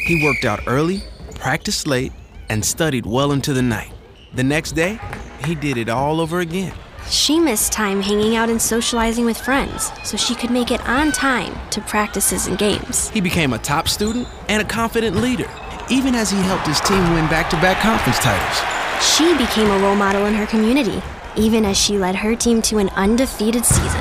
He worked out early, practiced late, and studied well into the night. The next day, he did it all over again. She missed time hanging out and socializing with friends so she could make it on time to practices and games. He became a top student and a confident leader, even as he helped his team win back-to-back conference titles. She became a role model in her community, even as she led her team to an undefeated season.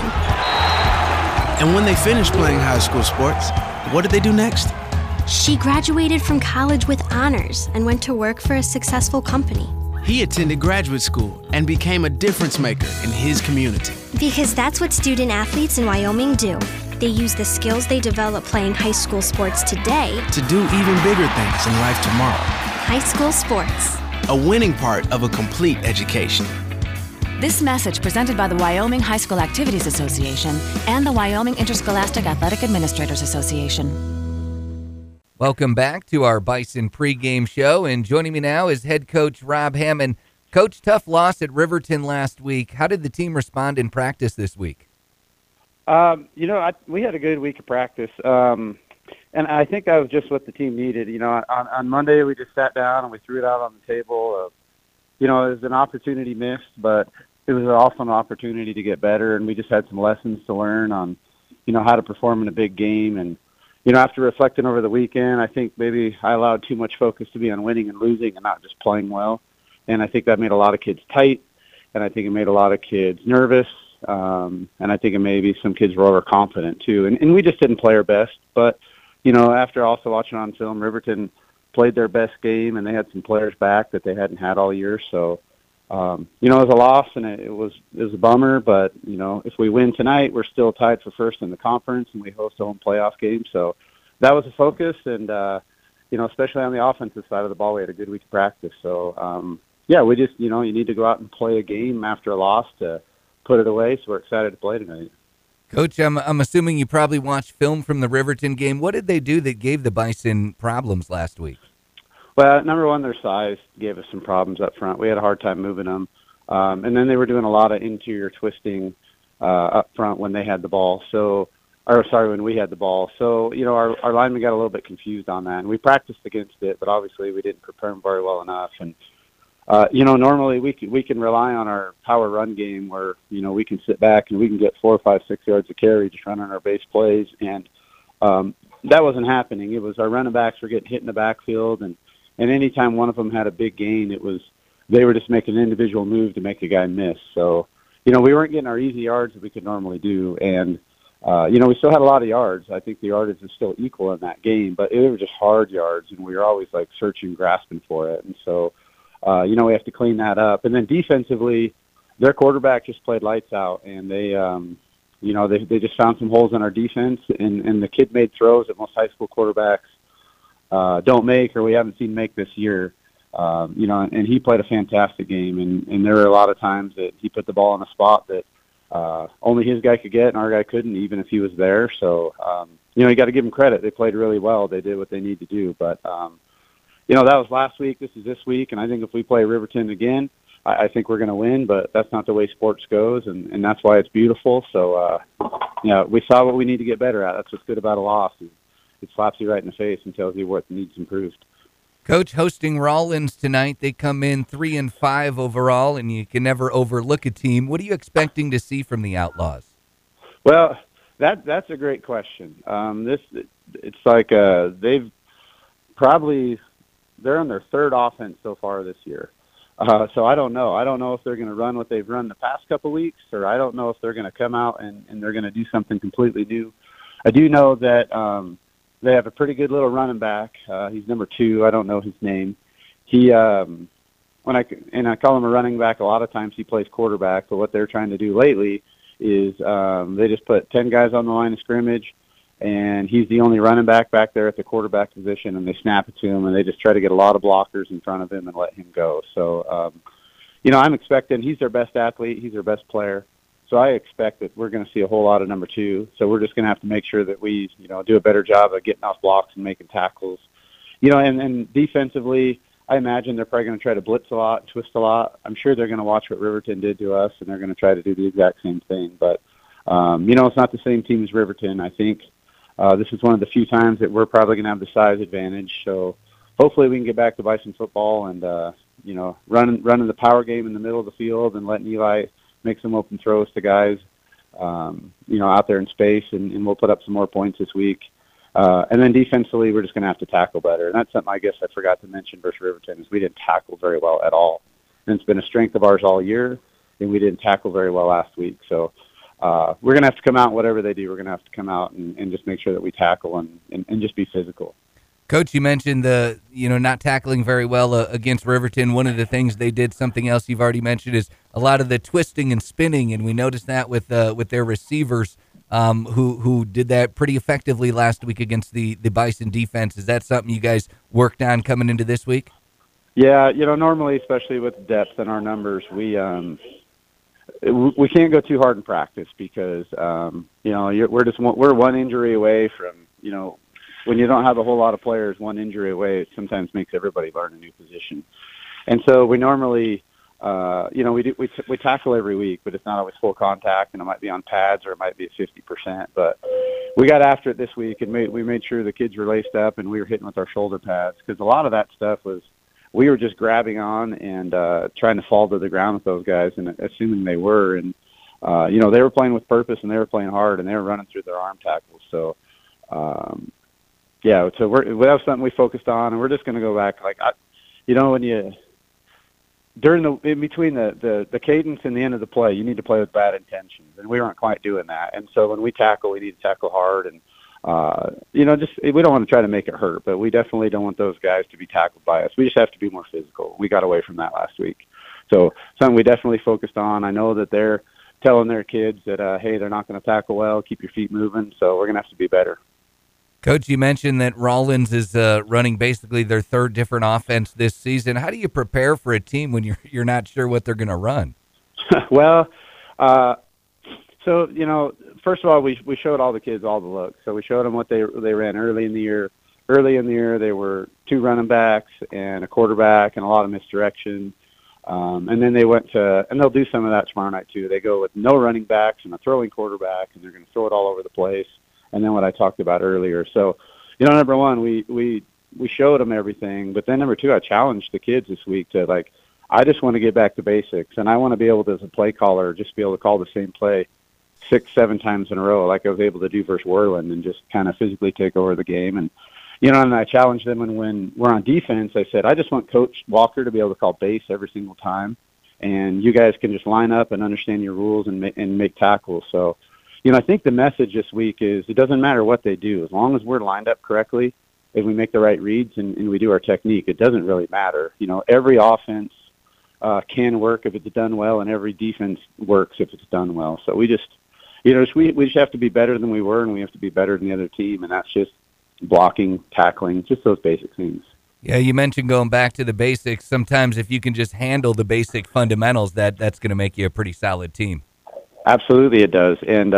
And when they finished playing high school sports, what did they do next? She graduated from college with honors and went to work for a successful company. He attended graduate school and became a difference maker in his community. Because that's what student athletes in Wyoming do. They use the skills they develop playing high school sports today to do even bigger things in life tomorrow. High school sports. A winning part of a complete education. This message presented by the Wyoming High School Activities Association and the Wyoming Interscholastic Athletic Administrators Association. Welcome back to our Bison pregame show, and joining me now is head coach Rob Hammond. Coach, tough loss at Riverton last week. How did the team respond in practice this week? We had a good week of practice, and I think that was just what the team needed. On Monday we just sat down and we threw it out on the table. It was an opportunity missed, but it was also an opportunity to get better, and we just had some lessons to learn on, how to perform in a big game. And after reflecting over the weekend, I think maybe I allowed too much focus to be on winning and losing and not just playing well. And I think that made a lot of kids tight, and I think it made a lot of kids nervous, and I think it maybe some kids were overconfident too. And we just didn't play our best. But, after also watching on film, Riverton played their best game, and they had some players back that they hadn't had all year. So, it was a loss, and it was a bummer. But, if we win tonight, we're still tied for first in the conference, and we host a home playoff game. So that was a focus, and, especially on the offensive side of the ball, we had a good week of practice. So, we just, you need to go out and play a game after a loss to put it away. So we're excited to play tonight. Coach, I'm assuming you probably watched film from the Riverton game. What did they do that gave the Bison problems last week? Well, number one, their size gave us some problems up front. We had a hard time moving them. And then they were doing a lot of interior twisting up front when they had the ball. When we had the ball. So, our linemen got a little bit confused on that. And we practiced against it, but obviously we didn't prepare them very well enough. And, normally we can rely on our power run game where, we can sit back and we can get 4, 5, 6 yards of carry just running our base plays. And that wasn't happening. It was our running backs were getting hit in the backfield, and anytime one of them had a big gain, they were just making an individual move to make a guy miss. So, we weren't getting our easy yards that we could normally do. And, we still had a lot of yards. I think the yardage is still equal in that game, but it was just hard yards, and we were always like searching, grasping for it. And so, we have to clean that up. And then defensively, their quarterback just played lights out, and they just found some holes in our defense, and the kid made throws that most high school quarterbacks don't make, or we haven't seen make this year. And he played a fantastic game, and there were a lot of times that he put the ball in a spot that only his guy could get, and our guy couldn't, even if he was there. So, you got to give them credit. They played really well. They did what they need to do. But, that was last week. This is this week, and I think if we play Riverton again, I think we're going to win, but that's not the way sports goes, and that's why it's beautiful. So, we saw what we need to get better at. That's what's good about a loss. It slaps you right in the face and tells you what needs improved. Coach, hosting Rawlins tonight, they come in 3-5 overall, and you can never overlook a team. What are you expecting to see from the Outlaws? Well, that's a great question. It's like they're on their third offense so far this year. So I don't know. I don't know if they're going to run what they've run the past couple of weeks, or I don't know if they're going to come out and they're going to do something completely new. I do know that they have a pretty good little running back. He's number 2. I don't know his name. He I call him a running back. A lot of times he plays quarterback, but what they're trying to do lately is they just put 10 guys on the line of scrimmage, and he's the only running back there at the quarterback position, and they snap it to him, and they just try to get a lot of blockers in front of him and let him go. So, I'm expecting he's their best athlete. He's their best player. So I expect that we're going to see a whole lot of number 2. So we're just going to have to make sure that we, do a better job of getting off blocks and making tackles. And defensively, I imagine they're probably going to try to blitz a lot, twist a lot. I'm sure they're going to watch what Riverton did to us, and they're going to try to do the exact same thing. But, it's not the same team as Riverton. I think this is one of the few times that we're probably going to have the size advantage. So hopefully we can get back to Bison football and, running the power game in the middle of the field and letting Eli make some open throws to guys, out there in space, and we'll put up some more points this week. And then defensively, we're just going to have to tackle better. And that's something I guess I forgot to mention versus Riverton is we didn't tackle very well at all. And it's been a strength of ours all year, and we didn't tackle very well last week. So we're going to have to come out, whatever they do, we're going to have to come out and just make sure that we tackle and just be physical. Coach, you mentioned not tackling very well against Riverton. One of the things they did, something else you've already mentioned, is a lot of the twisting and spinning, and we noticed that with their receivers who did that pretty effectively last week against the Bison defense. Is that something you guys worked on coming into this week? Yeah, normally, especially with depth in our numbers, we can't go too hard in practice because we're one injury away from when you don't have a whole lot of players, one injury away, it sometimes makes everybody learn a new position. And so we normally, we tackle every week, but it's not always full contact, and it might be on pads or it might be at 50%. But we got after it this week, and we made sure the kids were laced up and we were hitting with our shoulder pads because a lot of that stuff was we were just grabbing on and trying to fall to the ground with those guys and assuming they were. And, they were playing with purpose and they were playing hard and they were running through their arm tackles. So, so that was something we focused on, and we're just going to go back. In between the cadence and the end of the play, you need to play with bad intentions, and we weren't quite doing that. And so when we tackle, we need to tackle hard, and we don't want to try to make it hurt, but we definitely don't want those guys to be tackled by us. We just have to be more physical. We got away from that last week, so something we definitely focused on. I know that they're telling their kids that hey, they're not going to tackle well, keep your feet moving. So we're going to have to be better. Coach, you mentioned that Rollins is running basically their third different offense this season. How do you prepare for a team when you're not sure what they're going to run? Well, first of all, we showed all the kids all the looks. So we showed them what they ran early in the year. Early in the year, they were 2 running backs and a quarterback and a lot of misdirection. And then they went to, and they'll do some of that tomorrow night too. They go with no running backs and a throwing quarterback, and they're going to throw it all over the place. And then what I talked about earlier. So, number one, we showed them everything. But then number two, I challenged the kids this week to I just want to get back to basics. And I want to be able to, as a play caller, just be able to call the same play 6-7 times in a row like I was able to do versus Worland and just kind of physically take over the game. And, and I challenged them. And when we're on defense, I said, I just want Coach Walker to be able to call base every single time. And you guys can just line up and understand your rules and make tackles. So, I think the message this week is it doesn't matter what they do. As long as we're lined up correctly and we make the right reads and we do our technique, it doesn't really matter. Every offense can work if it's done well, and every defense works if it's done well. So we just, we just have to be better than we were, and we have to be better than the other team, and that's just blocking, tackling, just those basic things. Yeah, you mentioned going back to the basics. Sometimes if you can just handle the basic fundamentals, that's going to make you a pretty solid team. Absolutely, it does, and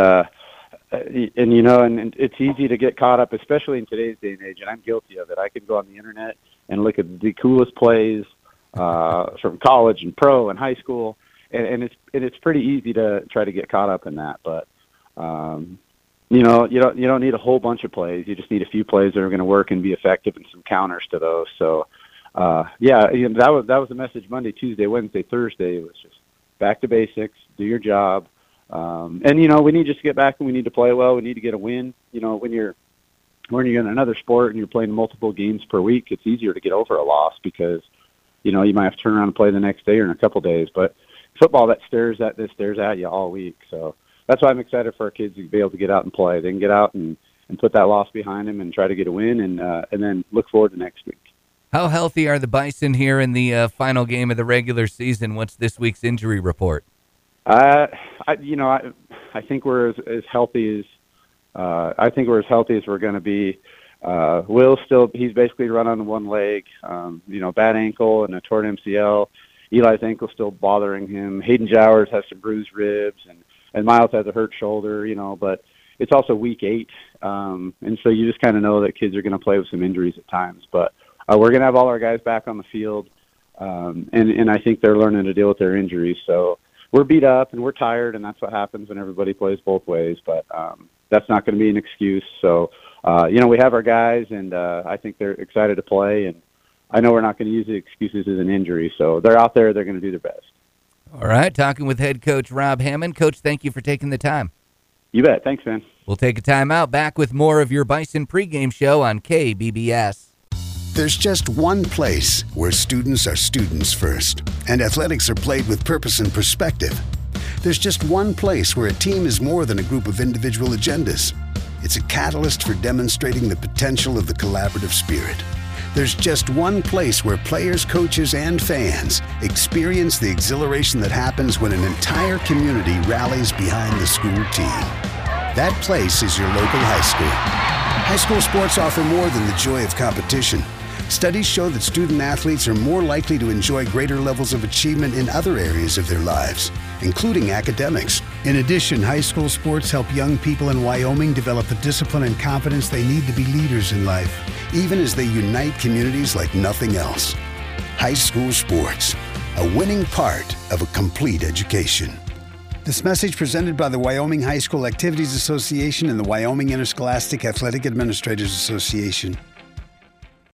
it's easy to get caught up, especially in today's day and age. And I'm guilty of it. I can go on the internet and look at the coolest plays from college and pro and high school, and it's pretty easy to try to get caught up in that. But you don't need a whole bunch of plays. You just need a few plays that are going to work and be effective, and some counters to those. So that was the message Monday, Tuesday, Wednesday, Thursday. It was just back to basics, do your job. And we need just to get back and we need to play well. We need to get a win. When you're in another sport and you're playing multiple games per week, it's easier to get over a loss because, you might have to turn around and play the next day or in a couple days. But football, that stares at you all week. So that's why I'm excited for our kids to be able to get out and play. They can get out and put that loss behind them and try to get a win and then look forward to next week. How healthy are the Bison here in the final game of the regular season? What's this week's injury report? I think we're as healthy as we're going to be. He's basically run on one leg, bad ankle and a torn MCL. Eli's ankle's still bothering him. Hayden Jowers has some bruised ribs, and Miles has a hurt shoulder, but it's also week 8. And so you just kind of know that kids are going to play with some injuries at times. But we're going to have all our guys back on the field, and I think they're learning to deal with their injuries. So we're beat up and we're tired, and that's what happens when everybody plays both ways. But that's not going to be an excuse. So, we have our guys, and I think they're excited to play, and I know we're not going to use the excuses as an injury. So they're out there. They're going to do their best. All right, talking with head coach Rob Hammond. Coach, thank you for taking the time. You bet. Thanks, man. We'll take a time out. Back with more of your Bison pregame show on KBBS. There's just one place where students are students first, and athletics are played with purpose and perspective. There's just one place where a team is more than a group of individual agendas. It's a catalyst for demonstrating the potential of the collaborative spirit. There's just one place where players, coaches, and fans experience the exhilaration that happens when an entire community rallies behind the school team. That place is your local high school. High school sports offer more than the joy of competition. Studies show that student athletes are more likely to enjoy greater levels of achievement in other areas of their lives, including academics. In addition, high school sports help young people in Wyoming develop the discipline and confidence they need to be leaders in life, even as they unite communities like nothing else. High school sports, a winning part of a complete education. This message presented by the Wyoming High School Activities Association and the Wyoming Interscholastic Athletic Administrators Association.